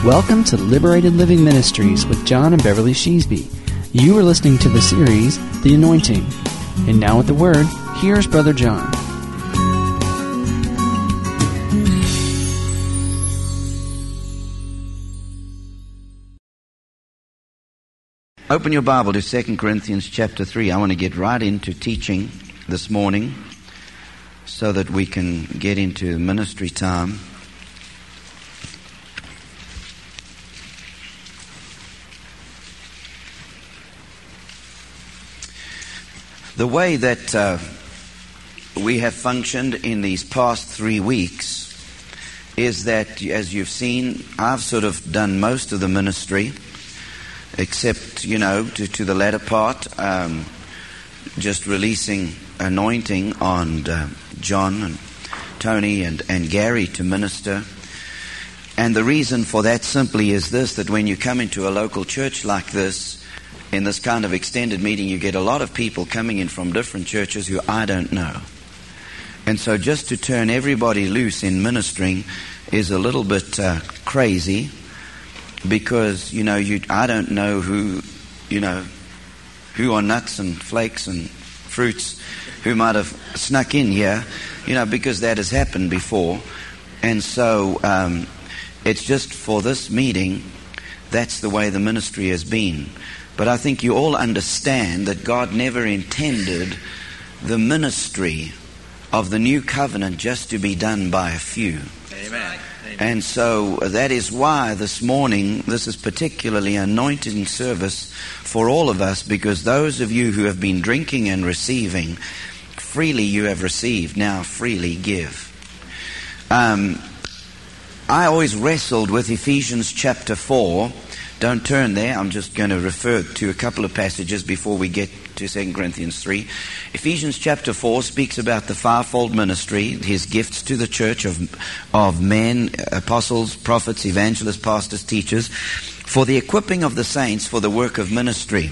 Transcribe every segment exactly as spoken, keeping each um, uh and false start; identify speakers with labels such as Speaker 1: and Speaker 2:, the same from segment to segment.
Speaker 1: Welcome to Liberated Living Ministries with John and Beverly Sheasby. You are listening to the series, The Anointing. And now with the Word, here's Brother John.
Speaker 2: Open your Bible to Second Corinthians chapter three. I want to get right into teaching this morning so that we can get into ministry time. The way that uh, we have functioned in these past three weeks is that, as you've seen, I've sort of done most of the ministry, except, you know, to, to the latter part, um, just releasing anointing on uh, John and Tony and, and Gary to minister. And the reason for that simply is this, that when you come into a local church like this, in this kind of extended meeting, you get a lot of people coming in from different churches who I don't know. And so just to turn everybody loose in ministering is a little bit uh, crazy because, you know, you I don't know who, you know, who are nuts and flakes and fruits who might have snuck in here, you know, because that has happened before. And so um, it's just for this meeting, that's the way the ministry has been. But I think you all understand that God never intended the ministry of the new covenant just to be done by a few.
Speaker 3: Amen.
Speaker 2: And so that is why this morning, this is particularly an anointing service for all of us, because those of you who have been drinking and receiving, freely you have received, now freely give. Um, I always wrestled with Ephesians chapter four. Don't turn there. I'm just going to refer to a couple of passages before we get to Second Corinthians three. Ephesians chapter four speaks about the fivefold ministry, his gifts to the church of, of men, apostles, prophets, evangelists, pastors, teachers, for the equipping of the saints for the work of ministry.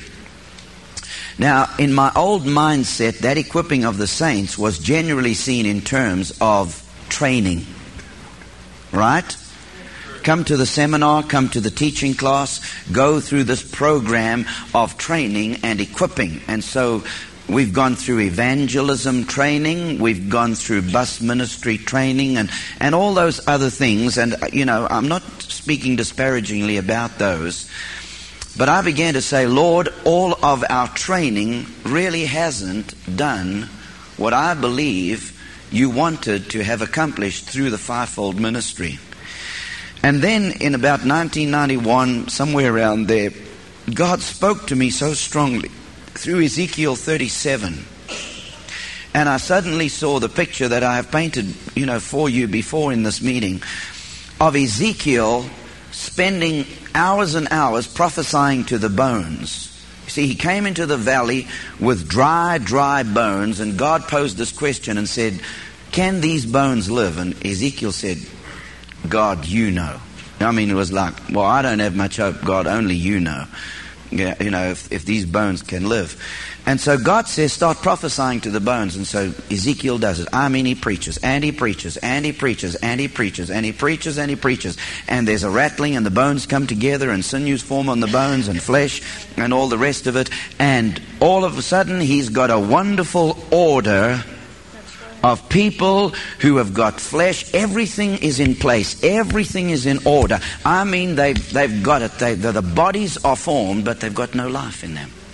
Speaker 2: Now, in my old mindset, that equipping of the saints was generally seen in terms of training. Right? Come to the seminar, come to the teaching class, go through this program of training and equipping. And so we've gone through evangelism training, we've gone through bus ministry training and, and all those other things. And, you know, I'm not speaking disparagingly about those. But I began to say, Lord, all of our training really hasn't done what I believe you wanted to have accomplished through the fivefold ministry. And then in about nineteen ninety-one, somewhere around there, God spoke to me so strongly through Ezekiel thirty-seven. And I suddenly saw the picture that I have painted, you know, for you before in this meeting, of Ezekiel spending hours and hours prophesying to the bones. You see, he came into the valley with dry, dry bones, and God posed this question and said, can these bones live? And Ezekiel said, God, you know. I mean, it was like, well, I don't have much hope. God, only you know. You know, if, if these bones can live. And so God says, start prophesying to the bones. And so Ezekiel does it. I mean, he preaches, and he preaches, and he preaches, and he preaches, and he preaches, and he preaches. And there's a rattling, and the bones come together, and sinews form on the bones, and flesh, and all the rest of it. And all of a sudden, he's got a wonderful order of people who have got flesh. Everything is in place. Everything is in order. I mean, they've, they've got it. They, the bodies are formed, but they've got no life in them.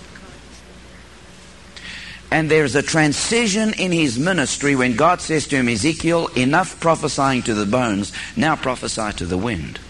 Speaker 2: And there's a transition in his ministry when God says to him, Ezekiel, enough prophesying to the bones, now prophesy to the wind.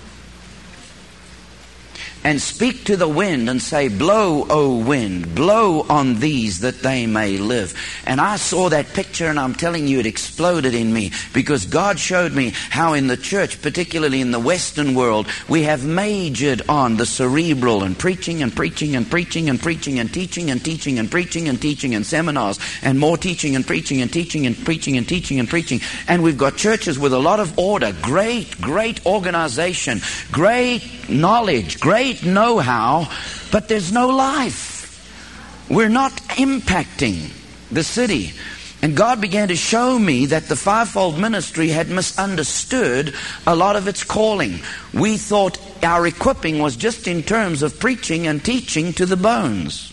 Speaker 2: And speak to the wind and say, blow, O wind, blow on these that they may live. And I saw that picture, and I'm telling you, it exploded in me, because God showed me how in the church, particularly in the Western world, we have majored on the cerebral and preaching and preaching and preaching and preaching and teaching and teaching and preaching and teaching and seminars and more teaching and preaching and teaching and preaching and teaching and preaching. And we've got churches with a lot of order, great, great organization, great knowledge, great know-how, but there's no life. We're not impacting the city. And God began to show me that the fivefold ministry had misunderstood a lot of its calling. We thought our equipping was just in terms of preaching and teaching to the bones.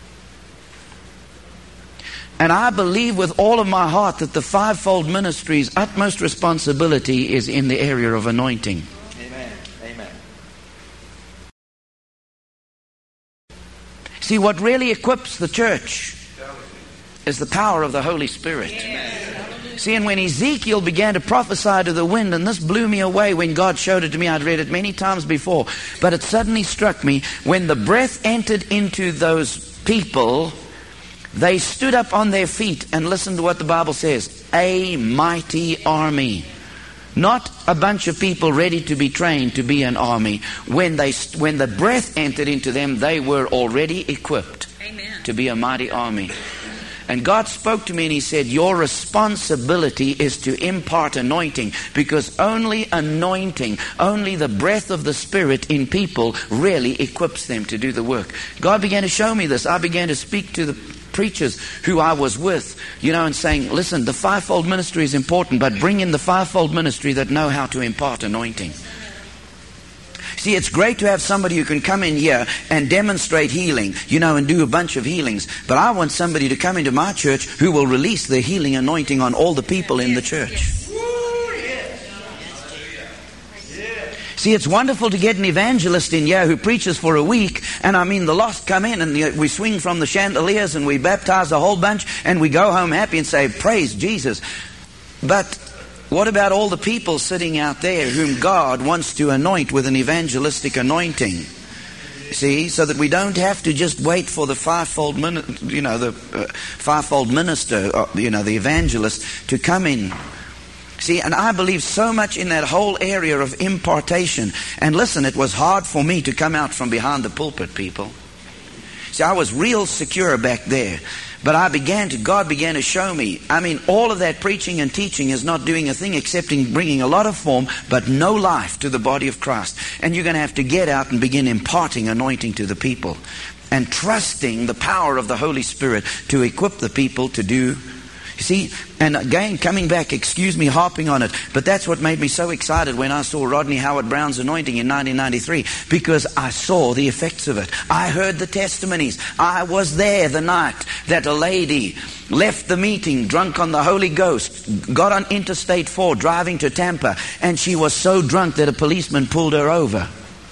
Speaker 2: And I believe with all of my heart that the fivefold ministry's utmost responsibility is in the area of anointing.
Speaker 3: Amen. Amen.
Speaker 2: See, what really equips the church is the power of the Holy Spirit.
Speaker 3: Amen.
Speaker 2: See, and when Ezekiel began to prophesy to the wind, and this blew me away when God showed it to me, I'd read it many times before, but it suddenly struck me, when the breath entered into those people, they stood up on their feet and listened to what the Bible says. A mighty army. Not a bunch of people ready to be trained to be an army. When they, when the breath entered into them, they were already equipped. Amen. To be a mighty army. And God spoke to me and He said, your responsibility is to impart anointing, because only anointing, only the breath of the Spirit in people really equips them to do the work. God began to show me this. I began to speak to the preachers who I was with, you know, and saying, listen, the fivefold ministry is important, but bring in the fivefold ministry that know how to impart anointing. See, it's great to have somebody who can come in here and demonstrate healing, you know, and do a bunch of healings. But I want somebody to come into my church who will release the healing anointing on all the people in the church. See, it's wonderful to get an evangelist in here who preaches for a week, and I mean the lost come in and we swing from the chandeliers and we baptize a whole bunch and we go home happy and say, praise Jesus. But what about all the people sitting out there whom God wants to anoint with an evangelistic anointing? See, so that we don't have to just wait for the fivefold, you know, the uh, fivefold minister, uh, you know, the evangelist to come in. See, and I believe so much in that whole area of impartation. And listen, it was hard for me to come out from behind the pulpit, people. See, I was real secure back there. But I began to, God began to show me. I mean, all of that preaching and teaching is not doing a thing except in bringing a lot of form, but no life to the body of Christ. And you're going to have to get out and begin imparting anointing to the people. And trusting the power of the Holy Spirit to equip the people to do. You see, and again, coming back, excuse me harping on it, but that's what made me so excited when I saw Rodney Howard-Browne's anointing in nineteen ninety-three, because I saw the effects of it. I heard the testimonies. I was there the night that a lady left the meeting drunk on the Holy Ghost, got on Interstate four driving to Tampa, and she was so drunk that a policeman pulled her over.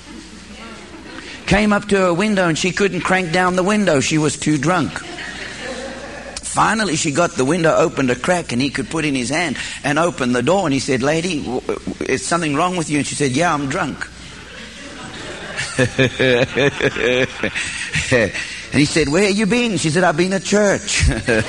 Speaker 2: Came up to her window and she couldn't crank down the window. She was too drunk. Finally, she got the window opened a crack and he could put in his hand and open the door. And he said, lady, is something wrong with you? And she said, yeah, I'm drunk. And he said, where have you been? She said, I've been at church.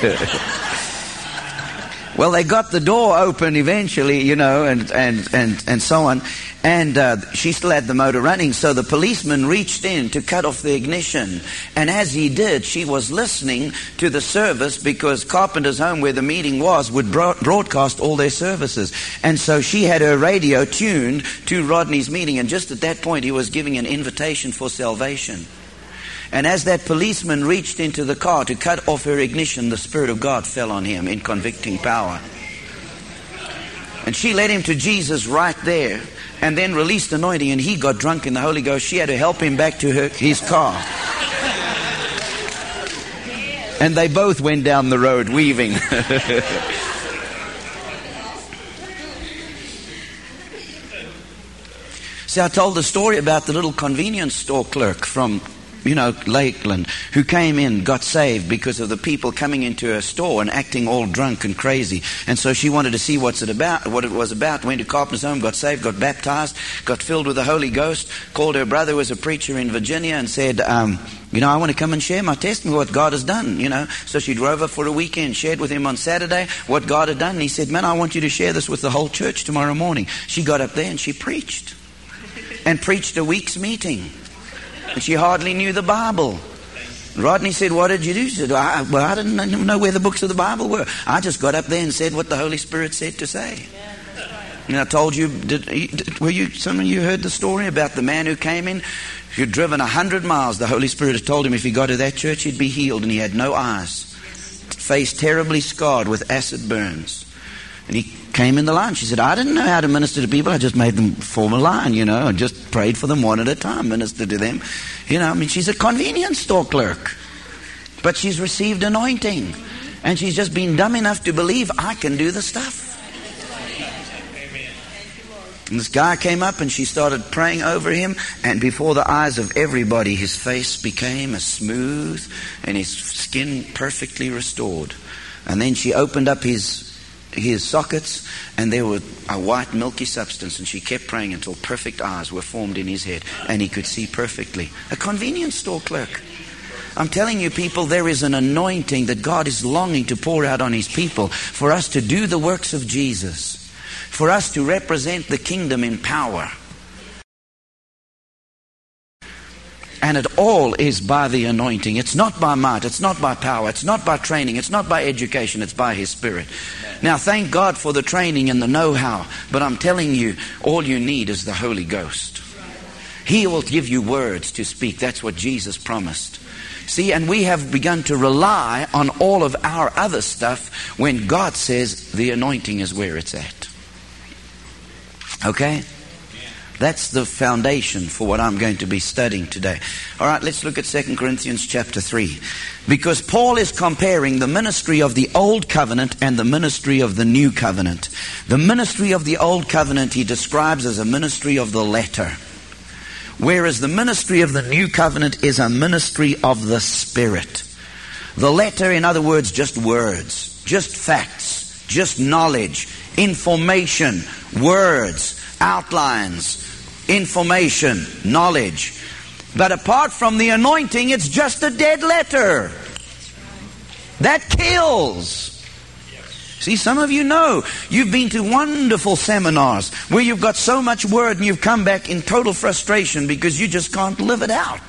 Speaker 2: Well, they got the door open eventually, you know, and, and, and, and so on. And uh, she still had the motor running. So the policeman reached in to cut off the ignition. And as he did, she was listening to the service, because Carpenter's Home, where the meeting was, would broadcast all their services. And so she had her radio tuned to Rodney's meeting. And just at that point, he was giving an invitation for salvation. And as that policeman reached into the car to cut off her ignition, the Spirit of God fell on him in convicting power. And she led him to Jesus right there, and then released anointing, and he got drunk in the Holy Ghost. She had to help him back to her, his car. And they both went down the road weaving. See, I told the story about the little convenience store clerk from, you know, Lakeland, who came in, got saved because of the people coming into her store and acting all drunk and crazy. And so she wanted to see what's it about, what it was about. Went to Carpenter's Home, got saved, got baptized, got filled with the Holy Ghost, called her brother, who was a preacher in Virginia, and said, um, you know, I want to come and share my testimony, what God has done, you know. So she drove her for a weekend, shared with him on Saturday what God had done. And he said, man, I want you to share this with the whole church tomorrow morning. She got up there and she preached. And preached a week's meeting. And she hardly knew the Bible. Rodney said, what did you do? She said, I, well, I didn't know where the books of the Bible were. I just got up there and said what the Holy Spirit said to say. Yeah, that's right. And I told you, did, were you, some of you heard the story about the man who came in, who'd driven a hundred miles. The Holy Spirit had told him if he got to that church, he'd be healed, and he had no eyes. Face terribly scarred with acid burns. And he came in the line. She said, I didn't know how to minister to people. I just made them form a line, you know, and just prayed for them one at a time, ministered to them. You know, I mean, she's a convenience store clerk. But she's received anointing. And she's just been dumb enough to believe I can do the stuff. And this guy came up and she started praying over him, and before the eyes of everybody, his face became as smooth and his skin perfectly restored. And then she opened up his his sockets, and there were a white milky substance, and she kept praying until perfect eyes were formed in his head and he could see perfectly. A convenience store clerk. I'm telling you, people, there is an anointing that God is longing to pour out on His people for us to do the works of Jesus, for us to represent the kingdom in power. And it all is by the anointing. It's not by might, it's not by power, it's not by training, it's not by education, it's by His Spirit. Now, thank God for the training and the know-how, but I'm telling you, all you need is the Holy Ghost. He will give you words to speak. That's what Jesus promised. See, and we have begun to rely on all of our other stuff when God says the anointing is where it's at. Okay? That's the foundation for what I'm going to be studying today. All right, let's look at Second Corinthians chapter three. Because Paul is comparing the ministry of the Old Covenant and the ministry of the New Covenant. The ministry of the Old Covenant he describes as a ministry of the letter, whereas the ministry of the New Covenant is a ministry of the Spirit. The letter, in other words, just words, just facts, just knowledge, information, words, outlines, information, knowledge. But apart from the anointing, it's just a dead letter. That kills. See, some of you know, you've been to wonderful seminars where you've got so much word and you've come back in total frustration because you just can't live it out.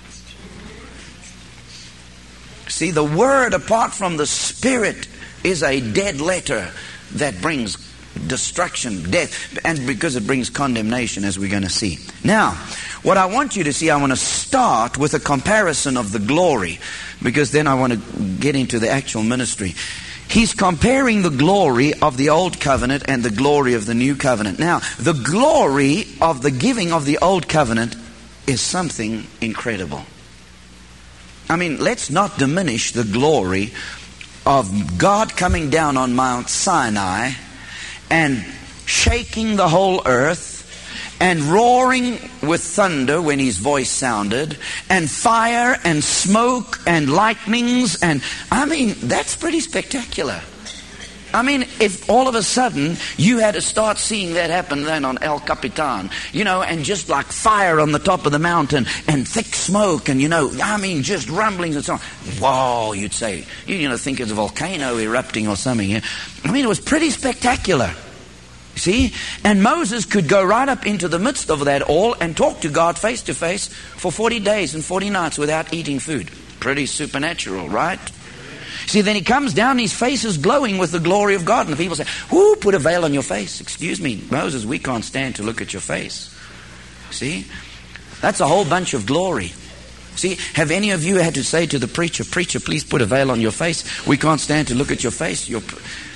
Speaker 2: See, the word apart from the Spirit is a dead letter that brings destruction, death, and because it brings condemnation, as we're going to see. Now, what I want you to see, I want to start with a comparison of the glory, because then I want to get into the actual ministry. He's comparing the glory of the Old Covenant and the glory of the New Covenant. Now, the glory of the giving of the Old Covenant is something incredible. I mean, let's not diminish the glory of God coming down on Mount Sinai and shaking the whole earth, and roaring with thunder when His voice sounded, and fire and smoke and lightnings, and I mean, that's pretty spectacular. I mean, if all of a sudden you had to start seeing that happen then on El Capitan, you know, and just like fire on the top of the mountain and thick smoke and, you know, I mean, just rumblings and so on. Whoa, you'd say, you know, think it's a volcano erupting or something. Yeah? I mean, it was pretty spectacular. See? And Moses could go right up into the midst of that all and talk to God face to face for forty days and forty nights without eating food. Pretty supernatural, right? See, then he comes down, his face is glowing with the glory of God. And the people say, who put a veil on your face? Excuse me, Moses, we can't stand to look at your face. See? That's a whole bunch of glory. See, have any of you had to say to the preacher, preacher, please put a veil on your face. We can't stand to look at your face. You're...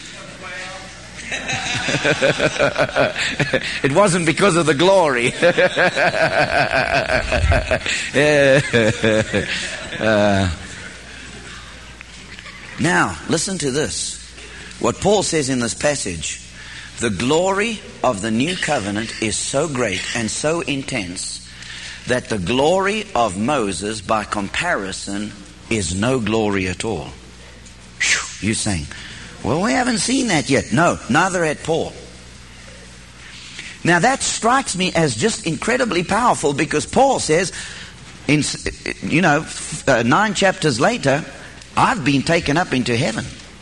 Speaker 2: It wasn't because of the glory. uh, Now, listen to this. What Paul says in this passage, the glory of the new covenant is so great and so intense that the glory of Moses, by comparison, is no glory at all. Whew, you're saying, well, we haven't seen that yet. No, neither had Paul. Now, that strikes me as just incredibly powerful, because Paul says, in you know, uh, nine chapters later, I've been taken up into heaven.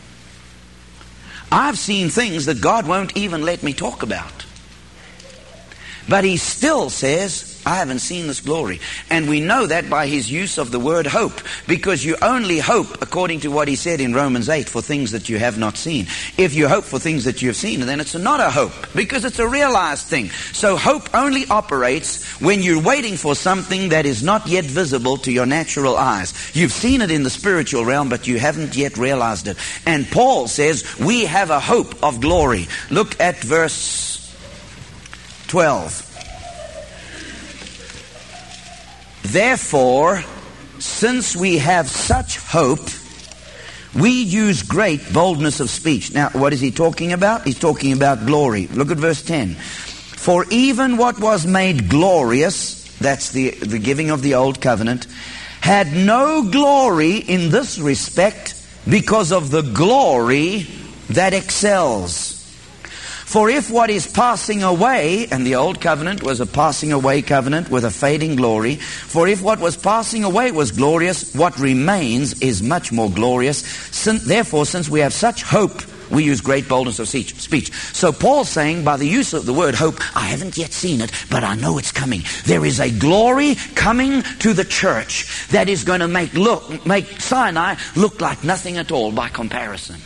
Speaker 2: I've seen things that God won't even let me talk about. But he still says, I haven't seen this glory. And we know that by his use of the word hope, because you only hope, according to what he said in Romans eight, for things that you have not seen. If you hope for things that you have seen, then it's not a hope, because it's a realized thing. So hope only operates when you're waiting for something that is not yet visible to your natural eyes. You've seen it in the spiritual realm, but you haven't yet realized it. And Paul says, we have a hope of glory. Look at verse twelve. Therefore, since we have such hope, we use great boldness of speech. Now, what is he talking about? He's talking about glory. Look at verse ten. For even what was made glorious, that's the, the giving of the old covenant, had no glory in this respect because of the glory that excels. For if what is passing away, and the old covenant was a passing away covenant with a fading glory, for if what was passing away was glorious, what remains is much more glorious. Sin, therefore, since we have such hope, we use great boldness of speech. So Paul's saying, by the use of the word hope, I haven't yet seen it, but I know it's coming. There is a glory coming to the church that is going to make look make Sinai look like nothing at all by comparison.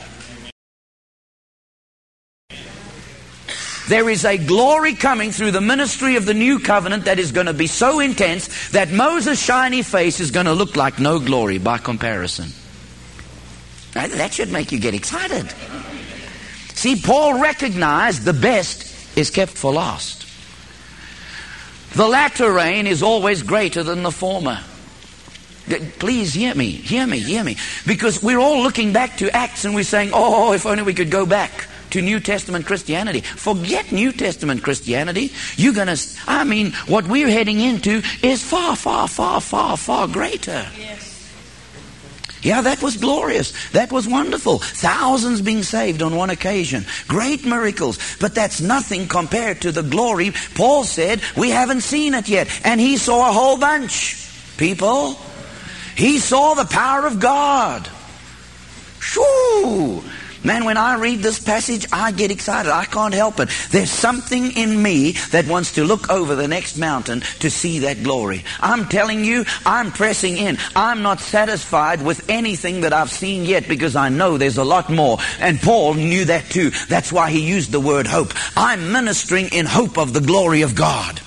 Speaker 2: There is a glory coming through the ministry of the new covenant that is going to be so intense that Moses' shiny face is going to look like no glory by comparison. That should make you get excited. See, Paul recognized the best is kept for last. The latter rain is always greater than the former. Please hear me, hear me, hear me. Because we're all looking back to Acts and we're saying, oh, if only we could go back to New Testament Christianity. Forget New Testament Christianity. You're going to, I mean, what we're heading into is far, far, far, far, far greater. Yes. Yeah, that was glorious. That was wonderful. Thousands being saved on one occasion. Great miracles. But that's nothing compared to the glory. Paul said, we haven't seen it yet. And he saw a whole bunch. People, he saw the power of God. Shoo! Man, when I read this passage, I get excited. I can't help it. There's something in me that wants to look over the next mountain to see that glory. I'm telling you, I'm pressing in. I'm not satisfied with anything that I've seen yet because I know there's a lot more. And Paul knew that too. That's why he used the word hope. I'm ministering in hope of the glory of God.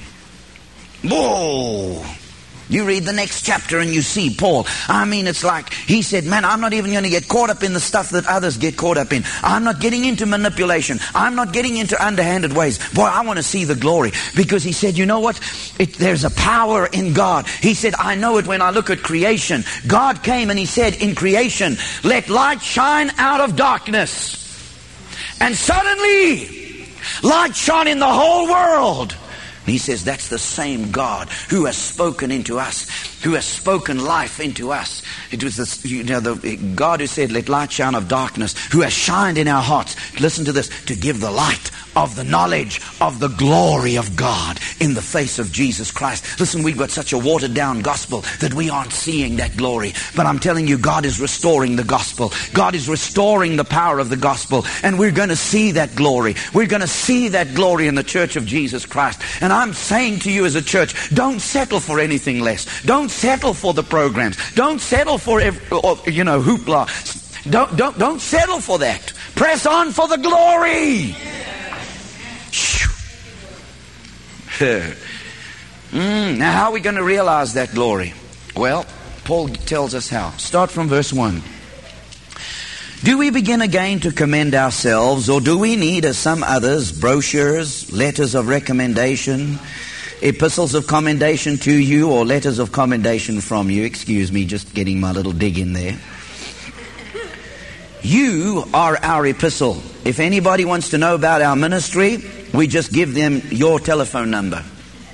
Speaker 2: Whoa! You read the next chapter and you see Paul. I mean, it's like he said, man, I'm not even going to get caught up in the stuff that others get caught up in. I'm not getting into manipulation. I'm not getting into underhanded ways. Boy, I want to see the glory. Because he said, you know what? It, there's a power in God. He said, I know it when I look at creation. God came and he said in creation, let light shine out of darkness. And suddenly, light shone in the whole world. And he says that's the same God who has spoken into us, who has spoken life into us. It was this, you know, the God who said, let light shine of darkness, who has shined in our hearts. Listen to this, to give the light of the knowledge of the glory of God in the face of Jesus Christ. Listen, we've got such a watered down gospel that we aren't seeing that glory. But I'm telling you, God is restoring the gospel. God is restoring the power of the gospel. And we're going to see that glory. We're going to see that glory in the church of Jesus Christ. And I'm saying to you as a church, don't settle for anything less. Don't settle for the programs. Don't settle for, you know, hoopla. Don't, don't, don't settle for that. Press on for the glory. mm, now, how are we going to realize that glory? Well, Paul tells us how. Start from verse one. Do we begin again to commend ourselves, or do we need, as some others, brochures, letters of recommendation, epistles of commendation to you, or letters of commendation from you? Excuse me, just getting my little dig in there. You are our epistle. If anybody wants to know about our ministry, we just give them your telephone number.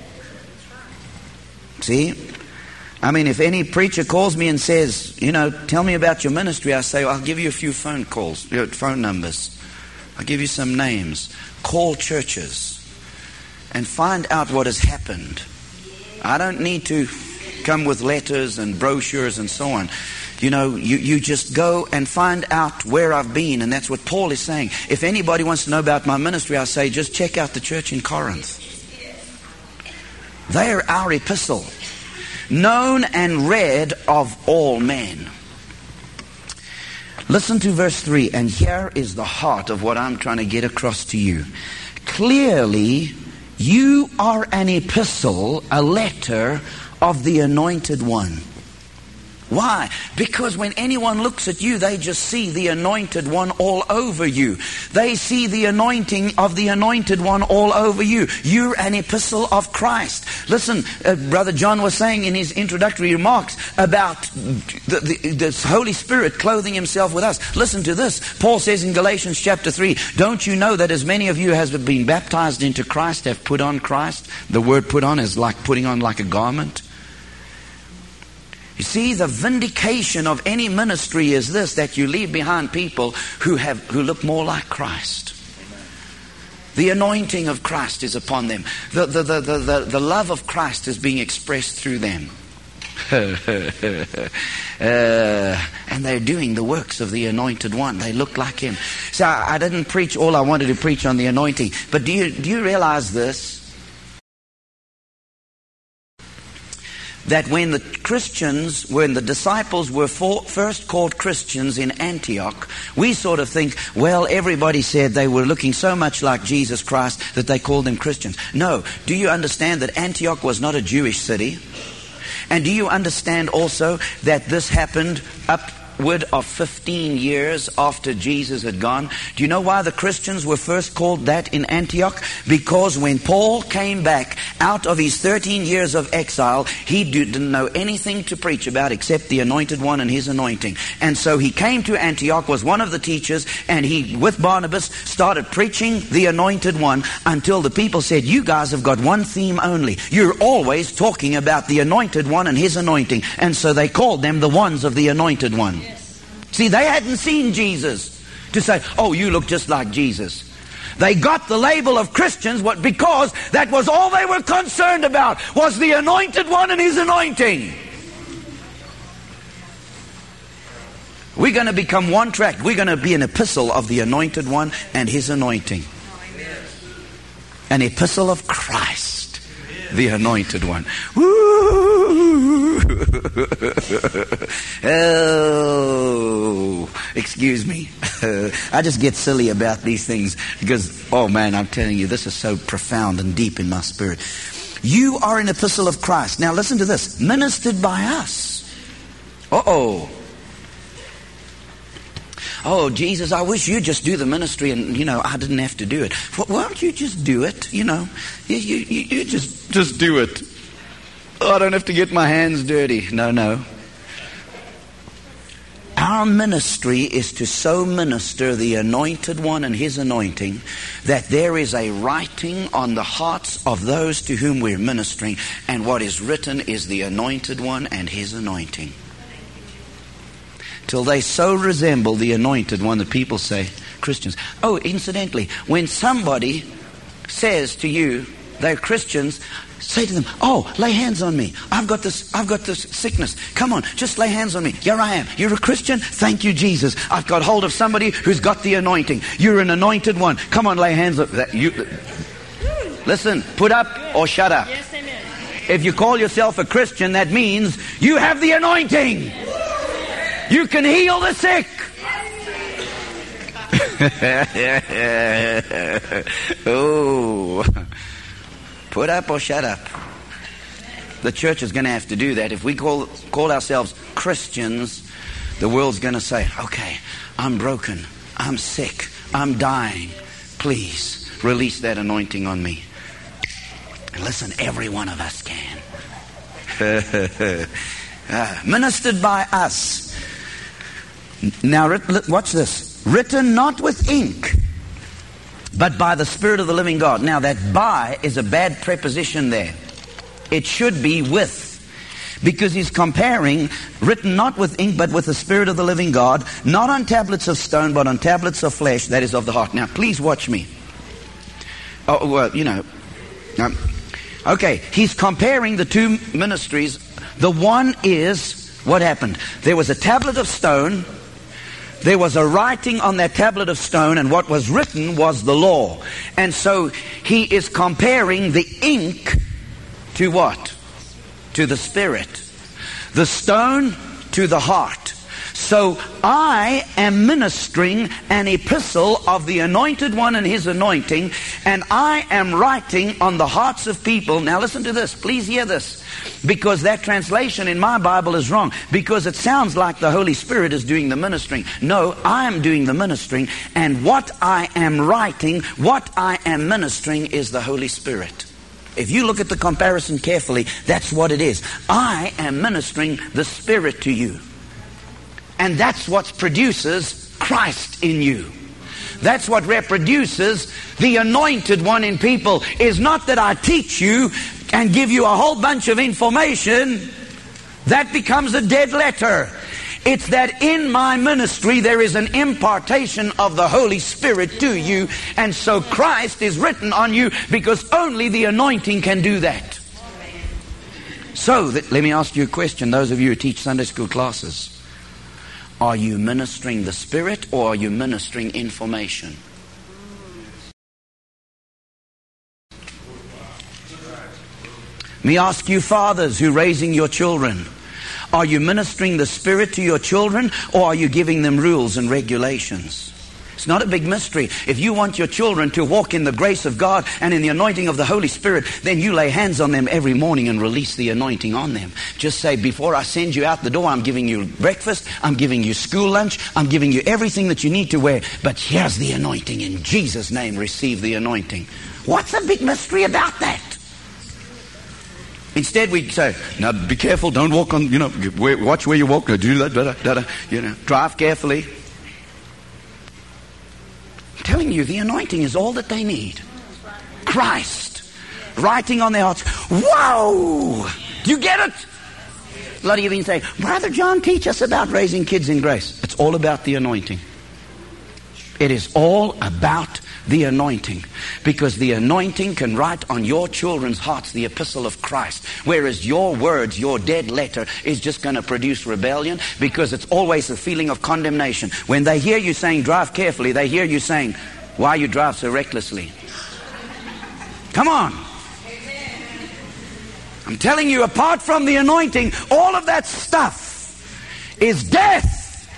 Speaker 2: See? I mean, if any preacher calls me and says, you know, tell me about your ministry, I say, well, I'll give you a few phone calls, phone numbers. I'll give you some names. Call churches and find out what has happened. I don't need to come with letters and brochures and so on. You know, you, you just go and find out where I've been. And that's what Paul is saying. If anybody wants to know about my ministry, I say, just check out the church in Corinth. They are our epistle, known and read of all men. Listen to verse three, and here is the heart of what I'm trying to get across to you. Clearly, you are an epistle, a letter of the Anointed One. Why? Because when anyone looks at you, they just see the Anointed One all over you. They see the anointing of the Anointed One all over you. You're an epistle of Christ. Listen, uh, Brother John was saying in his introductory remarks about the, the, the Holy Spirit clothing himself with us. Listen to this. Paul says in Galatians chapter three, don't you know that as many of you as have been baptized into Christ have put on Christ? The word put on is like putting on like a garment. You see, the vindication of any ministry is this, that you leave behind people who have who look more like Christ. The anointing of Christ is upon them. The, the, the, the, the, the love of Christ is being expressed through them. uh, and they're doing the works of the Anointed One. They look like Him. So I, I didn't preach all I wanted to preach on the anointing. But do you, do you realize this? That when the Christians, when the disciples were for, first called Christians in Antioch, we sort of think, well, everybody said they were looking so much like Jesus Christ that they called them Christians. No. Do you understand that Antioch was not a Jewish city? And do you understand also that this happened upward of fifteen years after Jesus had gone? Do you know why the Christians were first called that in Antioch? Because when Paul came back out of his thirteen years of exile, he didn't know anything to preach about except the Anointed One and His anointing. And so he came to Antioch, was one of the teachers, and he, with Barnabas, started preaching the Anointed One until the people said, you guys have got one theme only. You're always talking about the Anointed One and His anointing. And so they called them the ones of the Anointed One. See, they hadn't seen Jesus to say, oh, you look just like Jesus. They got the label of Christians what because that was all they were concerned about, was the Anointed One and His anointing. We're going to become one track. We're going to be an epistle of the Anointed One and His anointing. An epistle of Christ, the Anointed One. Woo! Oh, excuse me. I just get silly about these things because, oh man, I'm telling you, this is so profound and deep in my spirit. You are an epistle of Christ. Now listen to this. Ministered by us. Uh-oh. Oh, Jesus, I wish you'd just do the ministry and, you know, I didn't have to do it. Why don't you just do it? You know, you, you, you just, just do it. Oh, I don't have to get my hands dirty. No, no. Our ministry is to so minister the Anointed One and His anointing that there is a writing on the hearts of those to whom we're ministering, and what is written is the Anointed One and His anointing. Till they so resemble the Anointed One that people say, Christians. Oh, incidentally, when somebody says to you, they're Christians, say to them, oh, lay hands on me. I've got this, I've got this sickness. Come on, just lay hands on me. Here I am. You're a Christian? Thank you, Jesus. I've got hold of somebody who's got the anointing. You're an anointed one. Come on, lay hands on that. You, listen, put up or shut up.
Speaker 4: Yes, amen.
Speaker 2: If you call yourself a Christian, that means you have the anointing. You can heal the sick. Oh, put up or shut up. The church is going to have to do that. If we call call ourselves Christians, the world's going to say, okay, I'm broken, I'm sick, I'm dying. Please release that anointing on me. And listen, every one of us can. uh, ministered by us. Now, watch this. Written not with ink, but by the Spirit of the living God. Now, that by is a bad preposition there. It should be with. Because he's comparing, written not with ink, but with the Spirit of the living God, not on tablets of stone, but on tablets of flesh, that is of the heart. Now, please watch me. Oh, well, you know. Um, okay, he's comparing the two ministries. The one is, what happened? There was a tablet of stone. There was a writing on that tablet of stone, and what was written was the law. And so he is comparing the ink to what? To the spirit. The stone to the heart. So I am ministering an epistle of the Anointed One and His anointing, and I am writing on the hearts of people. Now listen to this. Please hear this. Because that translation in my Bible is wrong. Because it sounds like the Holy Spirit is doing the ministering. No, I am doing the ministering. And what I am writing, what I am ministering is the Holy Spirit. If you look at the comparison carefully, that's what it is. I am ministering the Spirit to you. And that's what produces Christ in you. That's what reproduces the Anointed One in people. Is not that I teach you and give you a whole bunch of information. That becomes a dead letter. It's that in my ministry there is an impartation of the Holy Spirit to you. And so Christ is written on you, because only the anointing can do that. So that, let me ask you a question, those of you who teach Sunday school classes. Are you ministering the Spirit, or are you ministering information? Let me ask you fathers who are raising your children. Are you ministering the Spirit to your children, or are you giving them rules and regulations? It's not a big mystery. If you want your children to walk in the grace of God and in the anointing of the Holy Spirit, then you lay hands on them every morning and release the anointing on them. Just say, before I send you out the door, I'm giving you breakfast, I'm giving you school lunch, I'm giving you everything that you need to wear. But here's the anointing. In Jesus' name, receive the anointing. What's a big mystery about that? Instead, we say, now be careful, don't walk on, you know, watch where you walk, do that, da, da, da, da, you know, drive carefully. I'm telling you, the anointing is all that they need. Christ writing on their hearts. Wow! Do you get it? A lot of you have been saying, Brother John, teach us about raising kids in grace. It's all about the anointing. It is all about the anointing. Because the anointing can write on your children's hearts the epistle of Christ. Whereas your words, your dead letter, is just going to produce rebellion, because it's always a feeling of condemnation. When they hear you saying, drive carefully, they hear you saying, why you drive so recklessly? Come on. I'm telling you, apart from the anointing, all of that stuff is death.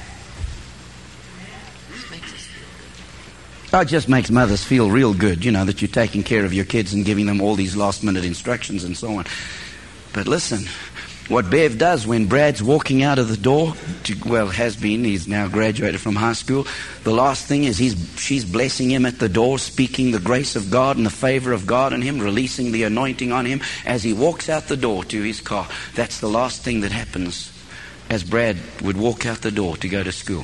Speaker 2: Oh, it just makes mothers feel real good, you know, that you're taking care of your kids and giving them all these last-minute instructions and so on. But listen, what Bev does when Brad's walking out of the door, to, well, has been, he's now graduated from high school, the last thing is he's she's blessing him at the door, speaking the grace of God and the favor of God on him, releasing the anointing on him as he walks out the door to his car. That's the last thing that happens as Brad would walk out the door to go to school.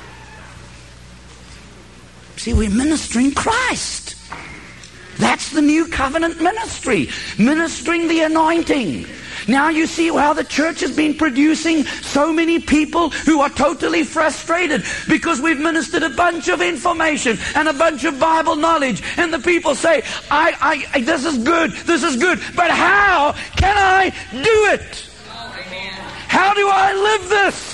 Speaker 2: See, we're ministering Christ. That's the new covenant ministry. Ministering the anointing. Now you see how the church has been producing so many people who are totally frustrated because we've ministered a bunch of information and a bunch of Bible knowledge. And the people say, I, I, this is good, this is good. But how can I do it? How do I live this?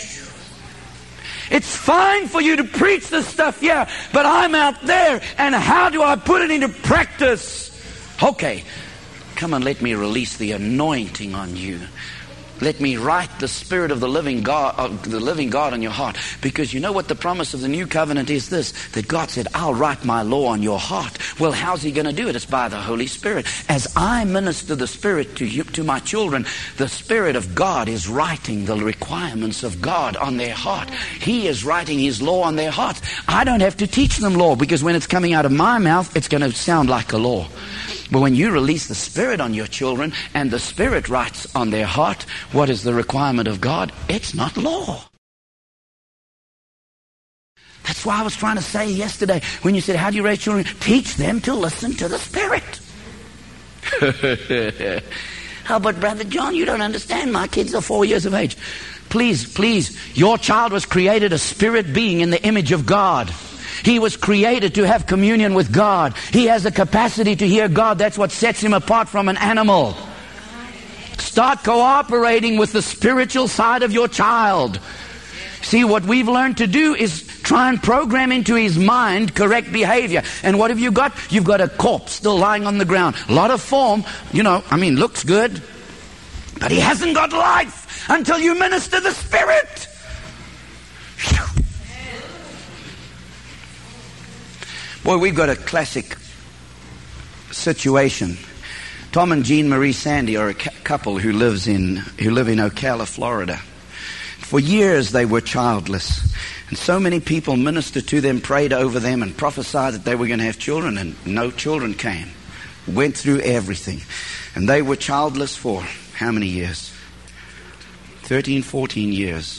Speaker 2: It's fine for you to preach this stuff, yeah, but I'm out there, and how do I put it into practice? Okay, come and let me release the anointing on you. Let me write the Spirit of the living God, uh, the living God on your heart. Because you know what the promise of the new covenant is this, that God said, I'll write my law on your heart. Well, how's He going to do it? It's by the Holy Spirit. As I minister the Spirit to you, to my children, the Spirit of God is writing the requirements of God on their heart. He is writing His law on their hearts. I don't have to teach them law, because when it's coming out of my mouth, it's going to sound like a law. But when you release the Spirit on your children and the Spirit writes on their heart, what is the requirement of God? It's not law. That's why I was trying to say yesterday when you said, how do you raise children? Teach them to listen to the Spirit. Oh, but Brother John, you don't understand. My kids are four years of age. Please, please, your child was created a spirit being in the image of God. He was created to have communion with God. He has the capacity to hear God. That's what sets him apart from an animal. Start cooperating with the spiritual side of your child. See, what we've learned to do is try and program into his mind correct behavior. And what have you got? You've got a corpse still lying on the ground. A lot of form, you know, I mean, looks good. But he hasn't got life until you minister the Spirit. Whew. Boy, we've got a classic situation. Tom and Jean Marie Sandy are a couple who lives in who live in Ocala, Florida. For years they were childless. And so many people ministered to them, prayed over them, and prophesied that they were going to have children, and no children came. Went through everything. And they were childless for how many years? thirteen, fourteen years.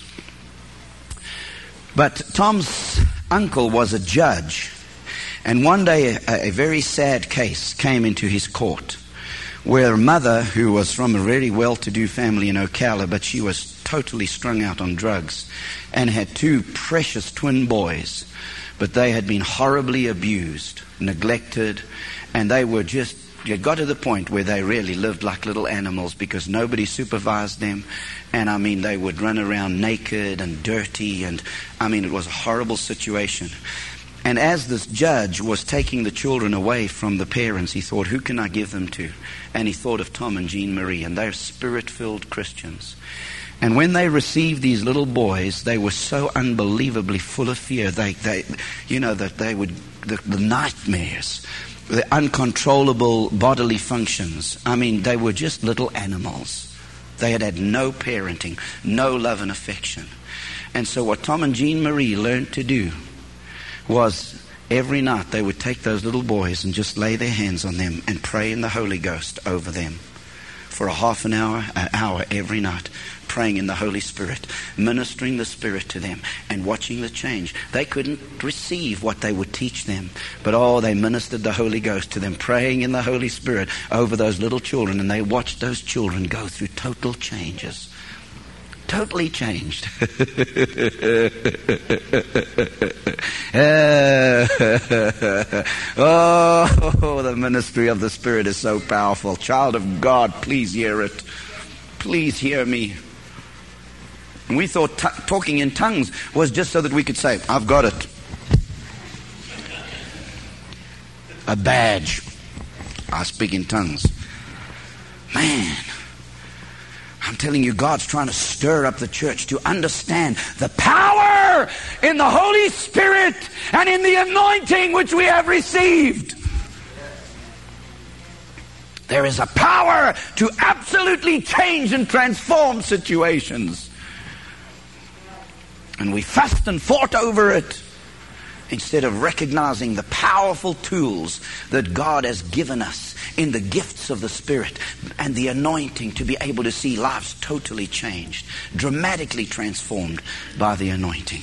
Speaker 2: But Tom's uncle was a judge. And one day a, a very sad case came into his court, where a mother who was from a very well-to-do family in Ocala, but she was totally strung out on drugs, and had two precious twin boys, but they had been horribly abused, neglected, and they were just, it got to the point where they really lived like little animals because nobody supervised them. And I mean, they would run around naked and dirty, and I mean, it was a horrible situation. And as this judge was taking the children away from the parents, he thought, who can I give them to? And he thought of Tom and Jean Marie, and they're Spirit-filled Christians. And when they received these little boys, they were so unbelievably full of fear. They, they, you know, that they would, the, the nightmares, the uncontrollable bodily functions. I mean, they were just little animals. They had had no parenting, no love and affection. And so what Tom and Jean Marie learned to do was every night they would take those little boys and just lay their hands on them and pray in the Holy Ghost over them for a half an hour, an hour every night, praying in the Holy Spirit, ministering the Spirit to them and watching the change. They couldn't receive what they would teach them, but oh, they ministered the Holy Ghost to them, praying in the Holy Spirit over those little children, and they watched those children go through total changes. Totally changed. uh, oh, the ministry of the Spirit is so powerful. Child of God, please hear it. Please hear me. And we thought t- talking in tongues was just so that we could say, I've got it. A badge. I speak in tongues. Man. I'm telling you, God's trying to stir up the church to understand the power in the Holy Spirit and in the anointing which we have received. There is a power to absolutely change and transform situations. And we fussed and fought over it instead of recognizing the powerful tools that God has given us in the gifts of the Spirit and the anointing to be able to see lives totally changed, dramatically transformed by the anointing.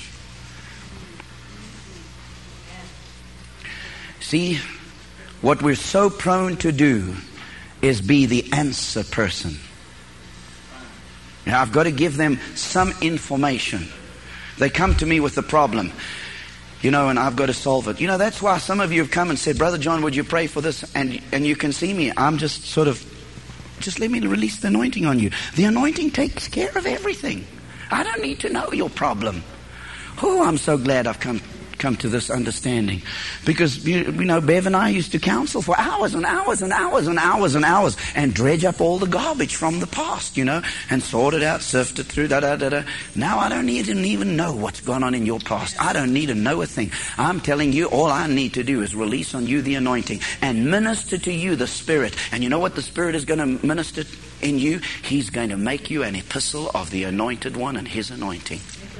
Speaker 2: See, what we're so prone to do is be the answer person. Now, I've got to give them some information. They come to me with the problem. You know, and I've got to solve it. You know, that's why some of you have come and said, Brother John, would you pray for this? And and you can see me. I'm just sort of, just let me release the anointing on you. The anointing takes care of everything. I don't need to know your problem. Oh, I'm so glad I've come come to this understanding. Because, you, you know, Bev and I used to counsel for hours and hours and hours and hours and hours and dredge up all the garbage from the past, you know, and sort it out, sift it through, da da da da. Now I don't need to even know what's gone on in your past. I don't need to know a thing. I'm telling you, all I need to do is release on you the anointing and minister to you the Spirit. And you know what the Spirit is going to minister in you? He's going to make you an epistle of the Anointed One and His anointing.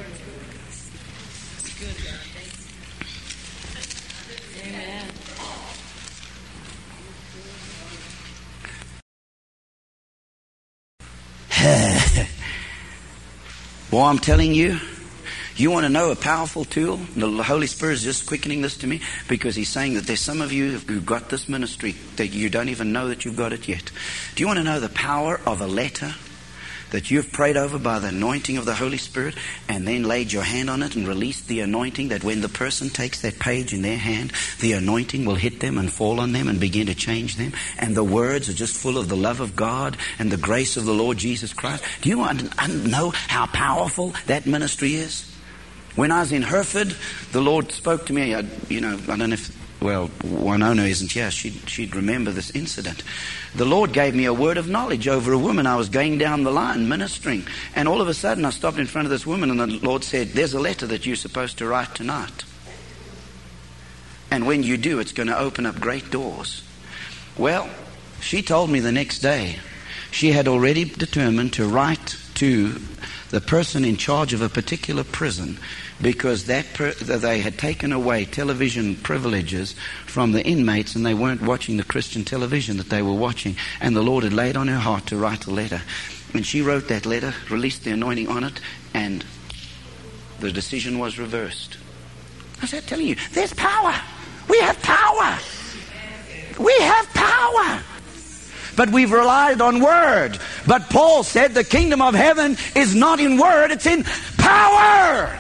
Speaker 2: Well, I'm telling you, you want to know a powerful tool? The Holy Spirit is just quickening this to me because He's saying that there's some of you who've got this ministry that you don't even know that you've got it yet. Do you want to know the power of a letter that you've prayed over by the anointing of the Holy Spirit and then laid your hand on it and released the anointing, that when the person takes that page in their hand, the anointing will hit them and fall on them and begin to change them, and the words are just full of the love of God and the grace of the Lord Jesus Christ? Do you want to know how powerful that ministry is? When I was in Hereford, the Lord spoke to me. I, you know, I don't know if, well, Winona isn't here. She'd, she'd remember this incident. The Lord gave me a word of knowledge over a woman. I was going down the line ministering. And all of a sudden I stopped in front of this woman and the Lord said, there's a letter that you're supposed to write tonight. And when you do, it's going to open up great doors. Well, she told me the next day she had already determined to write to the person in charge of a particular prison, because that per- they had taken away television privileges from the inmates and they weren't watching the Christian television that they were watching. And the Lord had laid on her heart to write a letter. And she wrote that letter, released the anointing on it, and the decision was reversed. I said, telling you, there's power. We have power. We have power. But we've relied on word. But Paul said the kingdom of heaven is not in word, it's in power.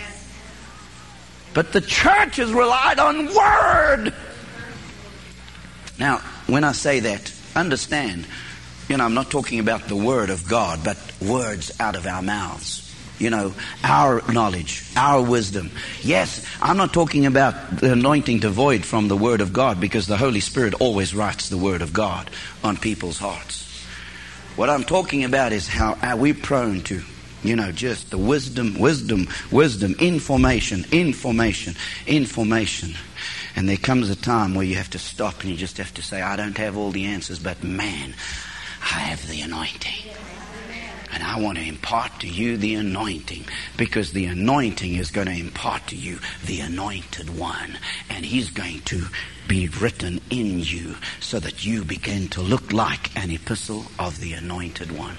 Speaker 2: But the church has relied on word. Now, when I say that, understand, you know, I'm not talking about the word of God, but words out of our mouths. You know, our knowledge, our wisdom. Yes, I'm not talking about the anointing devoid from the Word of God, because the Holy Spirit always writes the Word of God on people's hearts. What I'm talking about is how are we prone to, you know, just the wisdom, wisdom, wisdom, information, information, information. And there comes a time where you have to stop and you just have to say, I don't have all the answers, but man, I have the anointing. And I want to impart to you the anointing, because the anointing is going to impart to you the anointed one. And he's going to be written in you so that you begin to look like an epistle of the anointed one.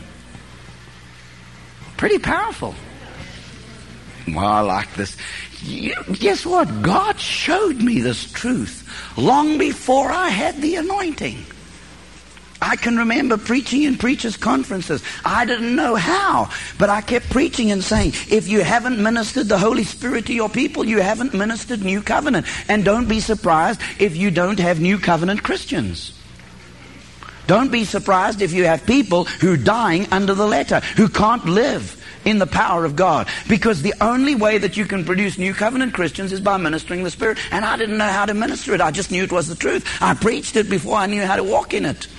Speaker 2: Pretty powerful. Well, I like this. You, guess what? God showed me this truth long before I had the anointing. I can remember preaching in preachers' conferences. I didn't know how, but I kept preaching and saying, if you haven't ministered the Holy Spirit to your people, you haven't ministered New Covenant. And don't be surprised if you don't have New Covenant Christians. Don't be surprised if you have people who are dying under the letter, who can't live in the power of God. Because the only way that you can produce New Covenant Christians is by ministering the Spirit. And I didn't know how to minister it. I just knew it was the truth. I preached it before I knew how to walk in it.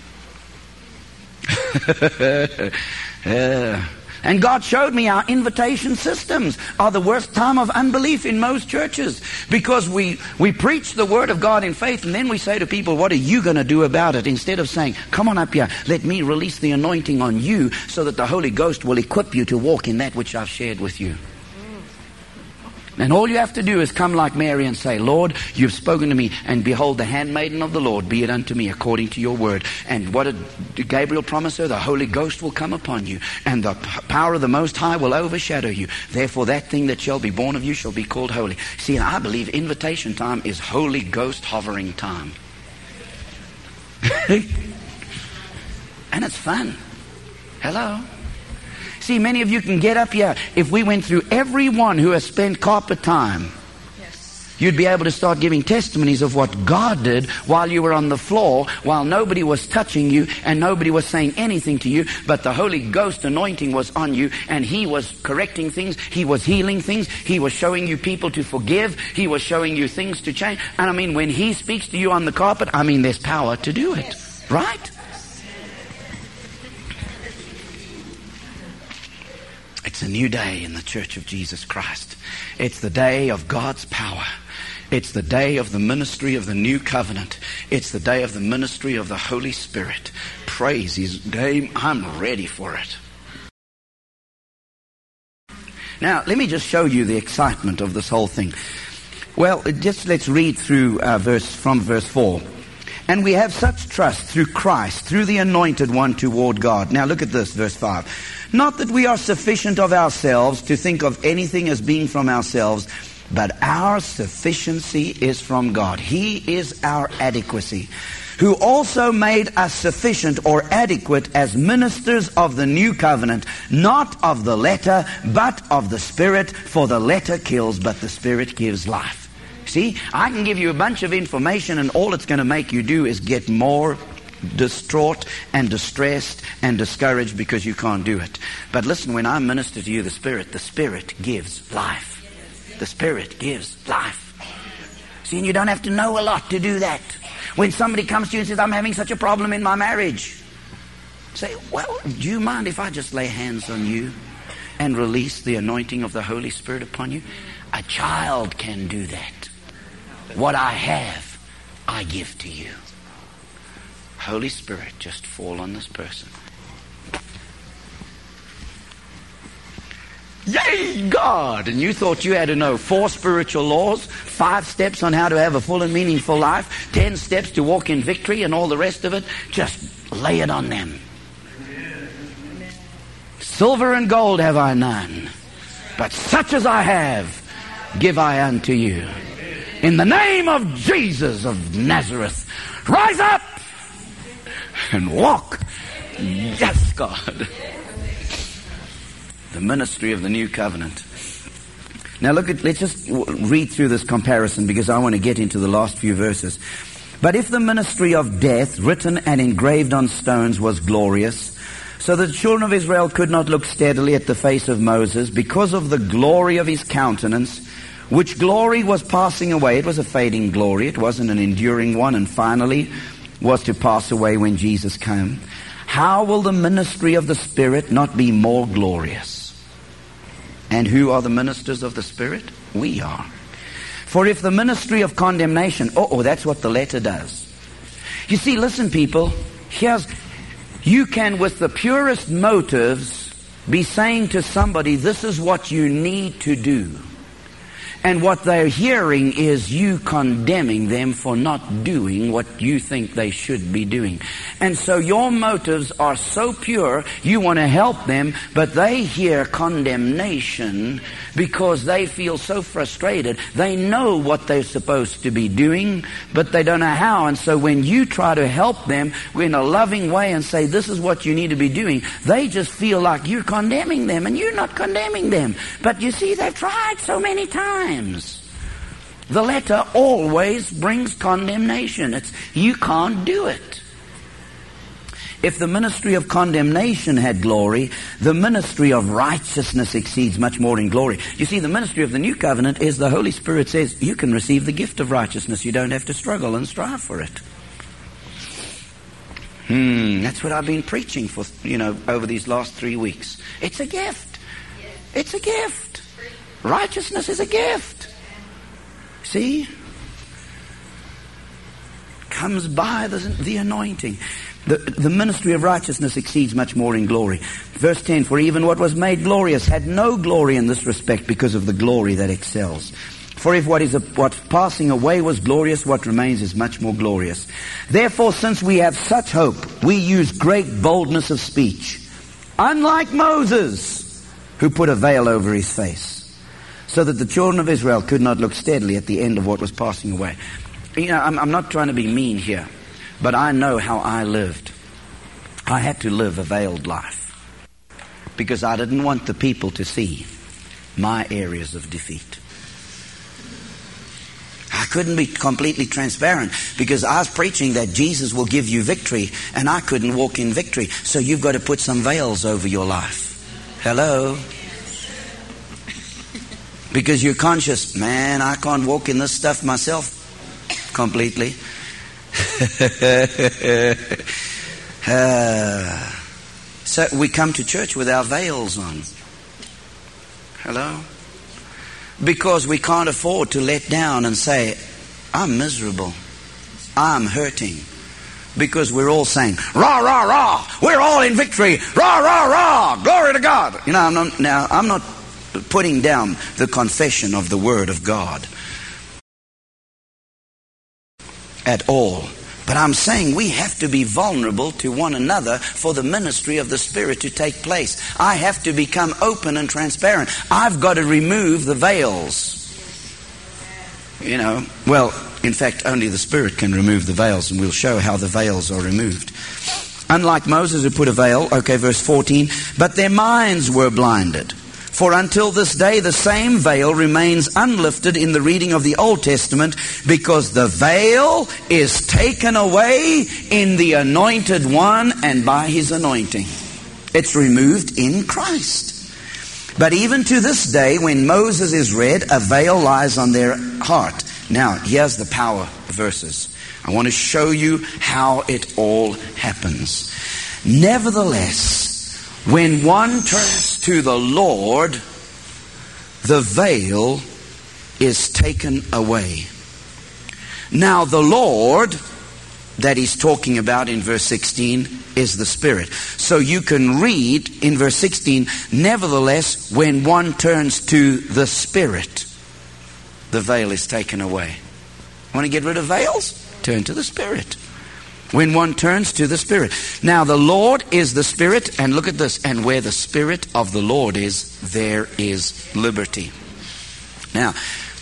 Speaker 2: Yeah. And God showed me our invitation systems are the worst time of unbelief in most churches, because we, we preach the Word of God in faith and then we say to people, what are you going to do about it? Instead of saying, come on up here, let me release the anointing on you so that the Holy Ghost will equip you to walk in that which I've shared with you. And all you have to do is come like Mary and say, Lord, you've spoken to me, and behold, the handmaiden of the Lord, be it unto me according to your word. And what did Gabriel promise her? The Holy Ghost will come upon you, and the p- power of the Most High will overshadow you. Therefore, that thing that shall be born of you shall be called holy. See, and I believe invitation time is Holy Ghost hovering time. And it's fun. Hello? See, many of you can get up here. If we went through everyone who has spent carpet time, yes, you'd be able to start giving testimonies of what God did while you were on the floor, while nobody was touching you and nobody was saying anything to you, but the Holy Ghost anointing was on you, and He was correcting things, He was healing things, He was showing you people to forgive, He was showing you things to change. And I mean, when He speaks to you on the carpet, I mean, there's power to do it. Yes. Right? It's a new day in the Church of Jesus Christ. It's the day of God's power. It's the day of the ministry of the new covenant. It's the day of the ministry of the Holy Spirit. Praise His name. I'm ready for it. Now, let me just show you the excitement of this whole thing. Well, just let's read through uh, verse from verse four. And we have such trust through Christ, through the Anointed One toward God. Now look at this, verse five. Not that we are sufficient of ourselves to think of anything as being from ourselves, but our sufficiency is from God. He is our adequacy, who also made us sufficient or adequate as ministers of the new covenant, not of the letter, but of the Spirit. For the letter kills, but the Spirit gives life. See, I can give you a bunch of information, and all it's going to make you do is get more distraught and distressed and discouraged because you can't do it. But listen, when I minister to you the Spirit, the Spirit gives life. The Spirit gives life. See, and you don't have to know a lot to do that. When somebody comes to you and says, I'm having such a problem in my marriage, say, well, do you mind if I just lay hands on you and release the anointing of the Holy Spirit upon you? A child can do that. What I have, I give to you. Holy Spirit, just fall on this person. Yay, God! And you thought you had to know four spiritual laws, five steps on how to have a full and meaningful life, ten steps to walk in victory, and all the rest of it. Just lay it on them. Silver and gold have I none, but such as I have give I unto you. In the name of Jesus of Nazareth, rise up and walk. Yes, God. The ministry of the new covenant. Now look at, let's just read through this comparison because I want to get into the last few verses. But if the ministry of death, written and engraved on stones, was glorious, so that the children of Israel could not look steadily at the face of Moses because of the glory of his countenance, which glory was passing away. It was a fading glory. It wasn't an enduring one, and finally was to pass away when Jesus came. How will the ministry of the Spirit not be more glorious? And who are the ministers of the Spirit? We are. For if the ministry of condemnation, oh, oh, that's what the letter does. You see, listen, people, here's, you can, with the purest motives, be saying to somebody, this is what you need to do. And what they're hearing is you condemning them for not doing what you think they should be doing. And so your motives are so pure, you want to help them, but they hear condemnation because they feel so frustrated. They know what they're supposed to be doing, but they don't know how. And so when you try to help them in a loving way and say, this is what you need to be doing, they just feel like you're condemning them, and you're not condemning them. But you see, they've tried so many times. The letter always brings condemnation. It's, you can't do it. If the ministry of condemnation had glory, the ministry of righteousness exceeds much more in glory. You see, the ministry of the new covenant is the Holy Spirit says you can receive the gift of righteousness. You don't have to struggle and strive for it. Hmm, that's what I've been preaching for, you know, over these last three weeks. It's a gift. It's a gift. Righteousness is a gift. See? Comes by the, the anointing. The, the ministry of righteousness exceeds much more in glory. Verse ten, for even what was made glorious had no glory in this respect because of the glory that excels. For if what is a, what passing away was glorious, what remains is much more glorious. Therefore, since we have such hope, we use great boldness of speech. Unlike Moses, who put a veil over his face, so that the children of Israel could not look steadily at the end of what was passing away. You know, I'm, I'm not trying to be mean here, but I know how I lived. I had to live a veiled life because I didn't want the people to see my areas of defeat. I couldn't be completely transparent because I was preaching that Jesus will give you victory, and I couldn't walk in victory. So you've got to put some veils over your life. Hello? Because you're conscious, man, I can't walk in this stuff myself completely. uh, so we come to church with our veils on. Hello? Because we can't afford to let down and say, I'm miserable. I'm hurting. Because we're all saying, rah, rah, rah, we're all in victory. Rah, rah, rah, glory to God. You know, I'm not, now, I'm not putting down the confession of the Word of God at all. But I'm saying we have to be vulnerable to one another for the ministry of the Spirit to take place. I have to become open and transparent. I've got to remove the veils. You know, well, in fact, only the Spirit can remove the veils, and we'll show how the veils are removed. Unlike Moses who put a veil, okay, verse fourteen, but their minds were blinded. For until this day the same veil remains unlifted in the reading of the Old Testament, because the veil is taken away in the Anointed One and by His anointing. It's removed in Christ. But even to this day, when Moses is read, a veil lies on their heart. Now, here's the power verses. I want to show you how it all happens. Nevertheless, when one turns to the Lord, the veil is taken away. Now, the Lord that he's talking about in verse sixteen is the Spirit. So you can read in verse sixteen, nevertheless, when one turns to the Spirit, the veil is taken away. Want to get rid of veils? Turn to the Spirit. When one turns to the Spirit. Now the Lord is the Spirit, and look at this, and where the Spirit of the Lord is, there is liberty. Now,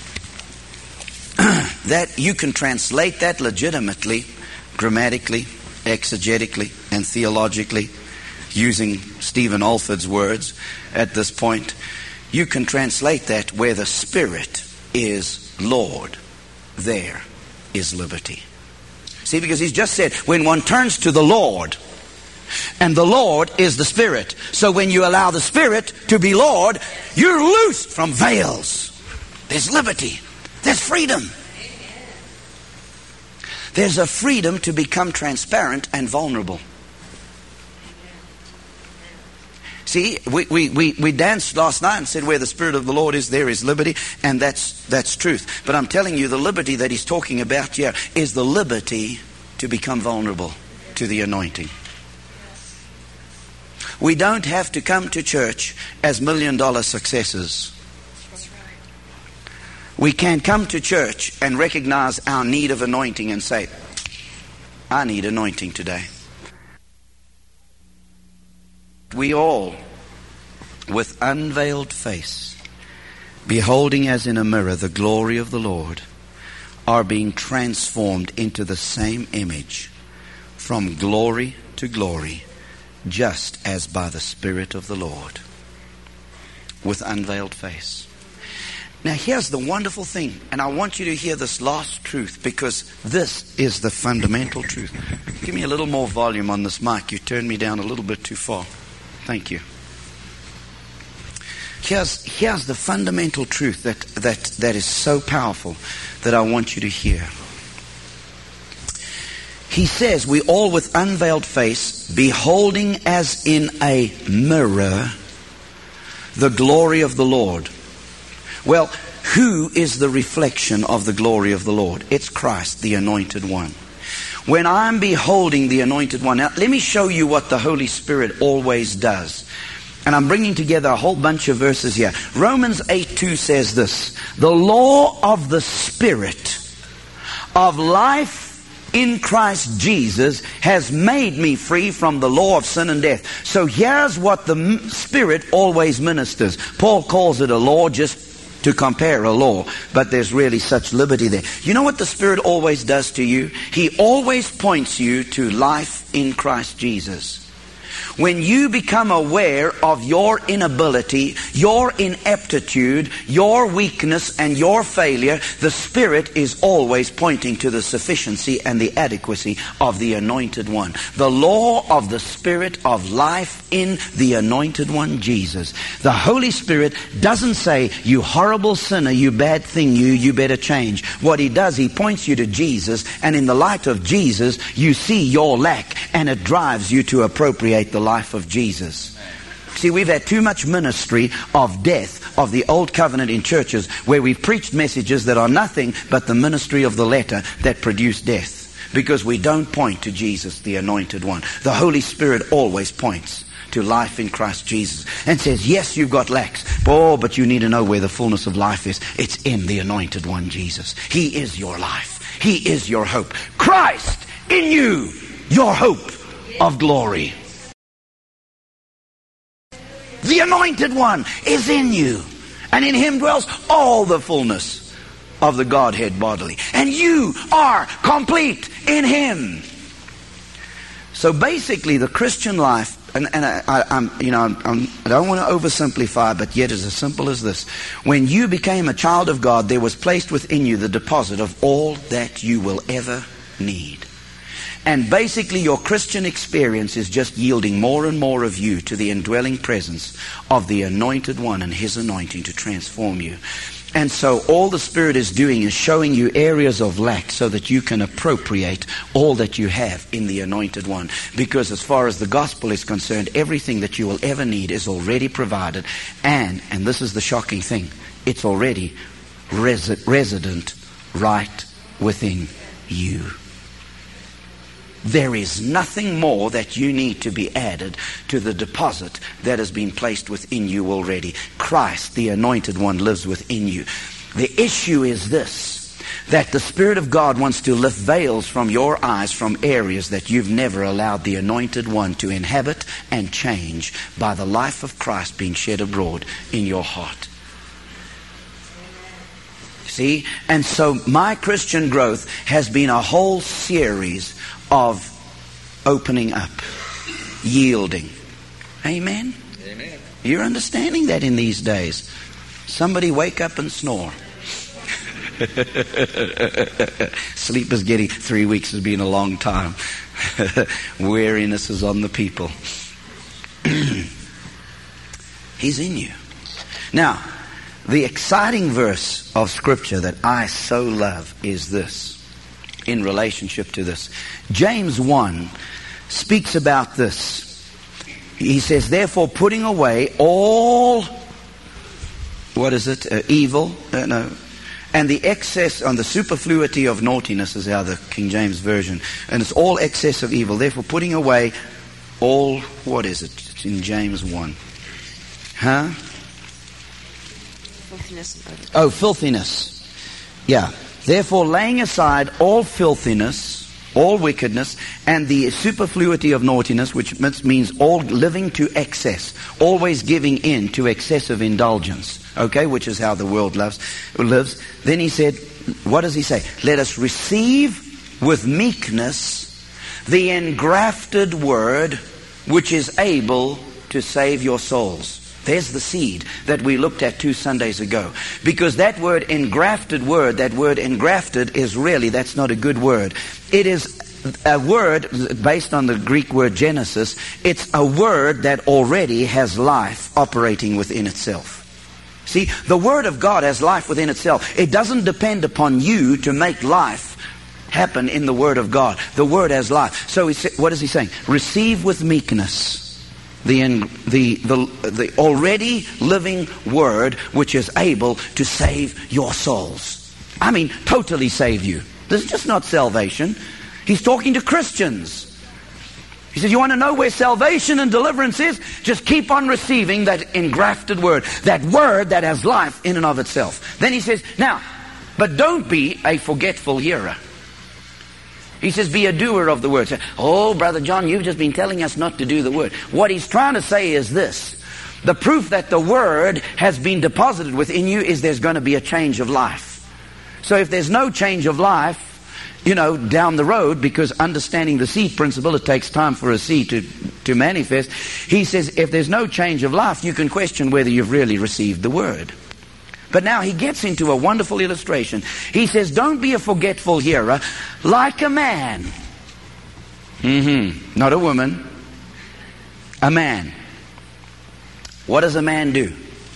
Speaker 2: that you can translate that legitimately, grammatically, exegetically, and theologically, using Stephen Alford's words at this point. You can translate that where the Spirit is Lord, there is liberty. See, because he's just said, when one turns to the Lord, and the Lord is the Spirit. So when you allow the Spirit to be Lord, you're loosed from veils. There's liberty. There's freedom. There's a freedom to become transparent and vulnerable. See, we, we, we, we danced last night and said where the Spirit of the Lord is, there is liberty. And that's, that's truth. But I'm telling you, the liberty that he's talking about here is the liberty to become vulnerable to the anointing. We don't have to come to church as million dollar successes. We can come to church and recognize our need of anointing and say, I need anointing today. We all, with unveiled face, beholding as in a mirror the glory of the Lord, are being transformed into the same image from glory to glory, just as by the Spirit of the Lord, with unveiled face. Now here's the wonderful thing, and I want you to hear this last truth, because this is the fundamental truth. Give me a little more volume on this mic. You turned me down a little bit too far. Thank you. Here's, here's the fundamental truth that, that, that is so powerful that I want you to hear. He says, we all with unveiled face, beholding as in a mirror the glory of the Lord. Well, who is the reflection of the glory of the Lord? It's Christ, the Anointed One. When I'm beholding the Anointed One, now let me show you what the Holy Spirit always does. And I'm bringing together a whole bunch of verses here. Romans eight two says this, the law of the Spirit of life in Christ Jesus has made me free from the law of sin and death. So here's what the Spirit always ministers. Paul calls it a law just to compare a law, but there's really such liberty there. You know what the Spirit always does to you? He always points you to life in Christ Jesus. When you become aware of your inability, your ineptitude, your weakness, and your failure, the Spirit is always pointing to the sufficiency and the adequacy of the Anointed One. The law of the Spirit of life in the Anointed One, Jesus. The Holy Spirit doesn't say, you horrible sinner, you bad thing, you, you better change. What He does, He points you to Jesus, and in the light of Jesus, you see your lack, and it drives you to appropriate the life of Jesus. See, we've had too much ministry of death of the old covenant in churches where we've preached messages that are nothing but the ministry of the letter that produce death, because we don't point to Jesus, the Anointed One. The Holy Spirit always points to life in Christ Jesus and says, yes, you've got lacks, oh, but you need to know where the fullness of life is. It's in the Anointed One, Jesus. He is your life. He is your hope. Christ in you, your hope of glory. The Anointed One is in you, and in Him dwells all the fullness of the Godhead bodily. And you are complete in Him. So basically, the Christian life, and, and I, I, I'm, you know, I'm, I don't want to oversimplify, but yet it's as simple as this. When you became a child of God, there was placed within you the deposit of all that you will ever need. And basically your Christian experience is just yielding more and more of you to the indwelling presence of the Anointed One and His anointing to transform you. And so all the Spirit is doing is showing you areas of lack so that you can appropriate all that you have in the Anointed One. Because as far as the gospel is concerned, everything that you will ever need is already provided. And, and this is the shocking thing, it's already resi- resident right within you. There is nothing more that you need to be added to the deposit that has been placed within you already. Christ, the Anointed One, lives within you. The issue is this, that the Spirit of God wants to lift veils from your eyes from areas that you've never allowed the Anointed One to inhabit and change by the life of Christ being shed abroad in your heart. See? And so my Christian growth has been a whole series of opening up, yielding. Amen?
Speaker 3: Amen.
Speaker 2: You're understanding that in these days. Somebody wake up and snore. Sleep is getting, three weeks has been a long time. Weariness is on the people. He's in you. Now, the exciting verse of Scripture that I so love is this, in relationship to this. James one speaks about this. He says, therefore, putting away all, what is it, uh, evil, uh, no, and the excess on the superfluity of naughtiness is how the King James Version, and it's all excess of evil. Therefore, putting away all, what is it? It's in James one. Huh?
Speaker 4: Filthiness.
Speaker 2: Oh, filthiness. Yeah. Therefore, laying aside all filthiness, all wickedness, and the superfluity of naughtiness, which means all living to excess, always giving in to excessive indulgence, okay, which is how the world loves, lives. Then he said, what does he say? Let us receive with meekness the engrafted word, which is able to save your souls. There's the seed that we looked at two Sundays ago. Because that word engrafted word, that word engrafted is really, that's not a good word. It is a word based on the Greek word Genesis. It's a word that already has life operating within itself. See, the Word of God has life within itself. It doesn't depend upon you to make life happen in the Word of God. The Word has life. So he, what is he saying? Receive with meekness The, the, the, the already living Word which is able to save your souls. I mean, totally save you. This is just not salvation. He's talking to Christians. He says, you want to know where salvation and deliverance is? Just keep on receiving that engrafted Word. That Word that has life in and of itself. Then he says, now, but don't be a forgetful hearer. He says, be a doer of the word. Say, oh, Brother John, you've just been telling us not to do the word. What he's trying to say is this. The proof that the word has been deposited within you is there's going to be a change of life. So if there's no change of life, you know, down the road, because understanding the seed principle, it takes time for a seed to, to manifest. He says, if there's no change of life, you can question whether you've really received the word. But now he gets into a wonderful illustration. He says, don't be a forgetful hearer, like a man. Mm-hmm. Not a woman. A man. What does a man do?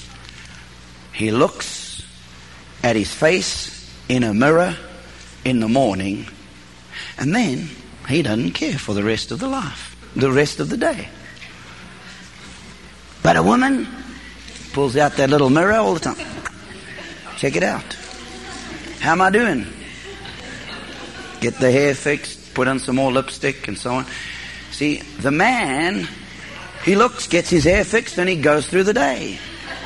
Speaker 2: He looks at his face in a mirror in the morning, and then he doesn't care for the rest of the life, the rest of the day. But a woman pulls out that little mirror all the time. Check it out. How am I doing? Get the hair fixed, put on some more lipstick and so on. See, the man, he looks, gets his hair fixed, and he goes through the day.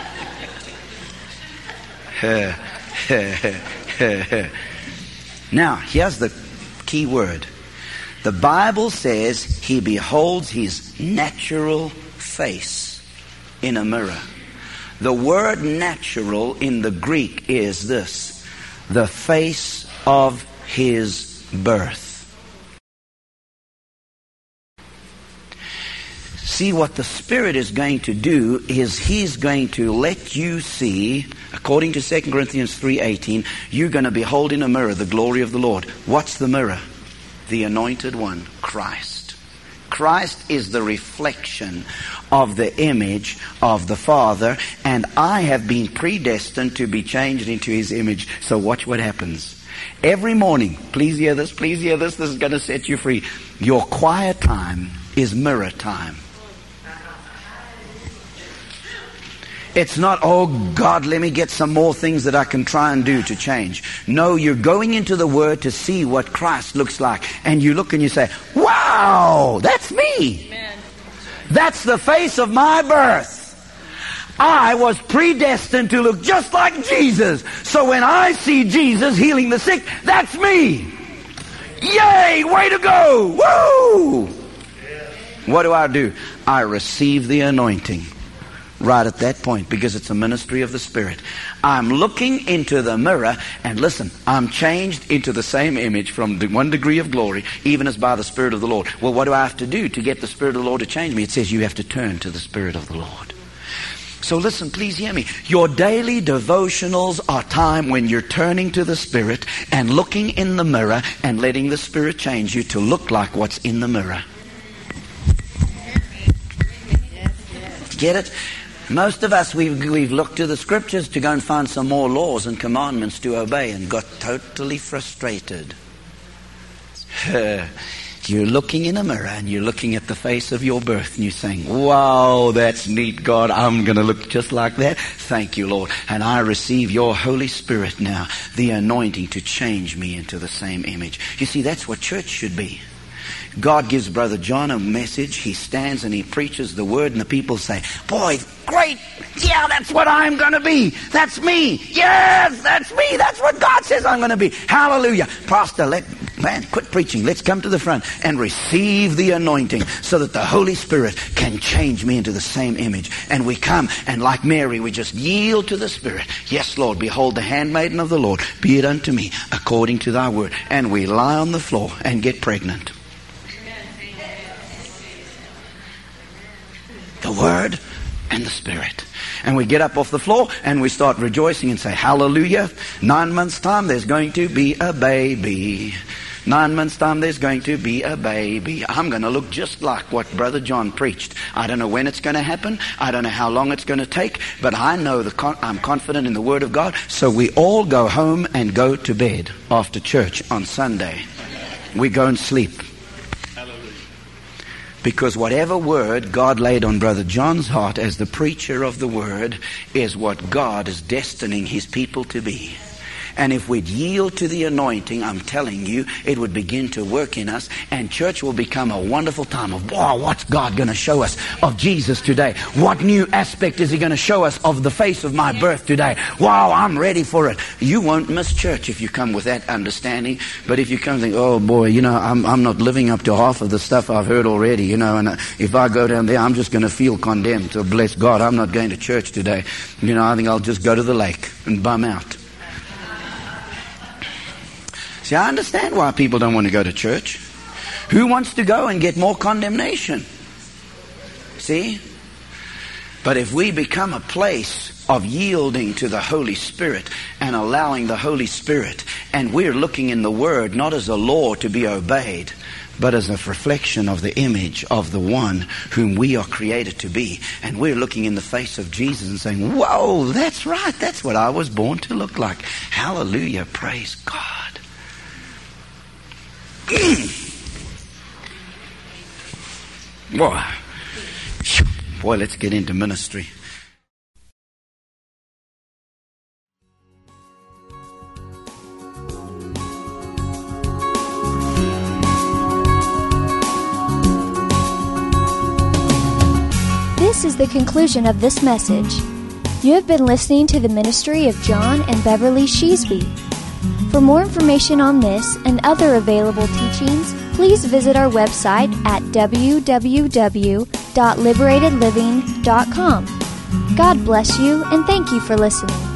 Speaker 2: Now, here's the key word. The Bible says he beholds his natural face in a mirror. The word natural in the Greek is this, the face of his birth. See, what the Spirit is going to do is He's going to let you see, according to Second Corinthians three eighteen, you're going to behold in a mirror the glory of the Lord. What's the mirror? the Anointed One, Christ. Christ is the reflection of the image of the Father, and I have been predestined to be changed into His image. So watch what happens. Every morning, please hear this, please hear this, this is going to set you free. Your quiet time is mirror time. It's not, oh God, let me get some more things that I can try and do to change. No, you're going into the Word to see what Christ looks like. And you look and you say, wow, that's me. Amen. That's the face of my birth. I was predestined to look just like Jesus. So when I see Jesus healing the sick, that's me. Yay, way to go. Woo! What do I do? I receive the anointing. Right at that point, because it's a ministry of the Spirit. I'm looking into the mirror, and listen, I'm changed into the same image from the one degree of glory, even as by the Spirit of the Lord. Well, what do I have to do to get the Spirit of the Lord to change me? It says you have to turn to the Spirit of the Lord. So listen, please hear me. Your daily devotionals are time when you're turning to the Spirit and looking in the mirror and letting the Spirit change you to look like what's in the mirror. Get it? Most of us, we've, we've looked to the Scriptures to go and find some more laws and commandments to obey and got totally frustrated. You're looking in a mirror and you're looking at the face of your birth and you're saying, wow, that's neat, God. I'm going to look just like that. Thank you, Lord. And I receive your Holy Spirit now, the anointing to change me into the same image. You see, that's what church should be. God gives Brother John a message. He stands and he preaches the word, and the people say, boy, great. Yeah, that's what I'm going to be. That's me. Yes, that's me. That's what God says I'm going to be. Hallelujah. Pastor, let, man, quit preaching. Let's come to the front and receive the anointing so that the Holy Spirit can change me into the same image. And we come, and like Mary, we just yield to the Spirit. Yes, Lord, behold the handmaiden of the Lord. Be it unto me according to thy word. And we lie on the floor and get pregnant. The Word and the Spirit. And we get up off the floor and we start rejoicing and say, hallelujah. Nine months' time there's going to be a baby. Nine months' time there's going to be a baby. I'm going to look just like what Brother John preached. I don't know when it's going to happen. I don't know how long it's going to take. But I know the con- I'm confident in the Word of God. So we all go home and go to bed after church on Sunday. We go and sleep. Because whatever word God laid on Brother John's heart as the preacher of the word is what God is destining His people to be. And if we'd yield to the anointing, I'm telling you, it would begin to work in us, and church will become a wonderful time of, wow, what's God going to show us of Jesus today? What new aspect is He going to show us of the face of my birth today? Wow, I'm ready for it. You won't miss church if you come with that understanding. But if you come and think, oh boy, you know, I'm, I'm not living up to half of the stuff I've heard already, you know, and if I go down there, I'm just going to feel condemned. So bless God, I'm not going to church today. You know, I think I'll just go to the lake and bum out. See, I understand why people don't want to go to church. Who wants to go and get more condemnation? See? But if we become a place of yielding to the Holy Spirit and allowing the Holy Spirit, and we're looking in the Word not as a law to be obeyed, but as a reflection of the image of the one whom we are created to be. And we're looking in the face of Jesus and saying, whoa, that's right. That's what I was born to look like. Hallelujah. Praise God. Boy, boy, let's get into ministry.
Speaker 4: This is the conclusion of this message. You have been listening to the ministry of John and Beverly Sheasby. For more information on this and other available teachings, please visit our website at w w w dot liberated living dot com. God bless you, and thank you for listening.